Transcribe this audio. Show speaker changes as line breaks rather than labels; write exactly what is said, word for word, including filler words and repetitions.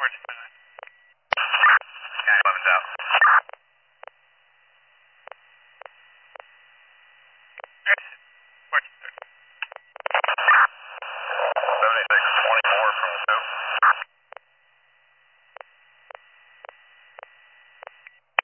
nine eleven's out. seventy-six twenty-four from the south.